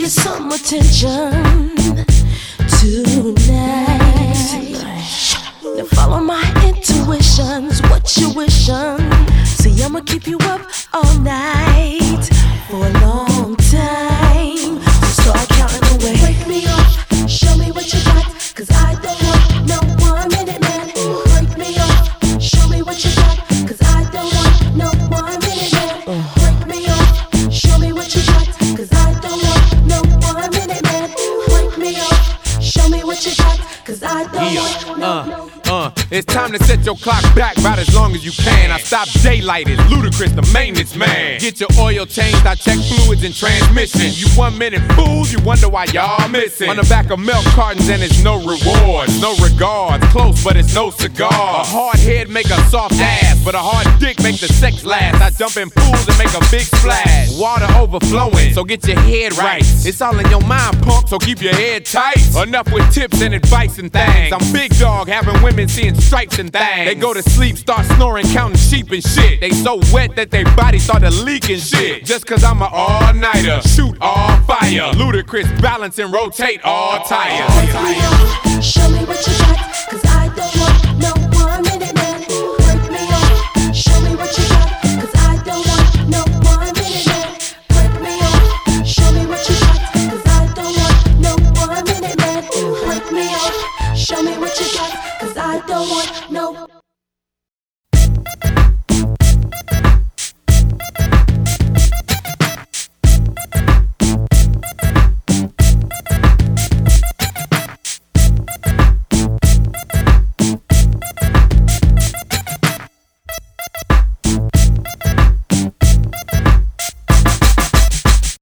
you some attention tonight. Now follow my intuitions, what you wishin'. See, I'ma keep you up all night for a long time. So start counting away. Wake me up, show me what you got, 'cause I don't want no 1 minute man. Break me up, show me what you got, 'cause I don't want no 1 minute man. Break me up, show me what you got, 'cause I don't want no 1 minute man. Break me up, show me what you got, 'cause I don't want no. It's time to set your clock back about as long as you can. I stop daylighted, Ludacris, the maintenance man. Get your oil changed, I check fluids and transmission. You 1 minute fools, you wonder why y'all missing. On the back of milk cartons and it's no rewards, no regards. Close, but it's no cigar. A hard head make a soft ass, but a hard dick make the sex last. I jump in pools and make a big splash. Water overflowing, so get your head right. It's all in your mind, punk, so keep your head tight. Enough with tips and advice and things. I'm big dog, having women seeing stripes and things. They go to sleep, start snoring, counting sheep and shit. They so wet that their body started leaking shit. Just 'cause I'm an all-nighter, shoot all fire. Ludacris, balance and rotate all tires. Show me what you got, 'cause I don't want no 1 minute man. Break me off, show me what you got, 'cause I don't want no 1 minute man. Break me off, show me what you got, 'cause I don't want no 1 minute man. Break me off, show me what you got, 'cause I don't want no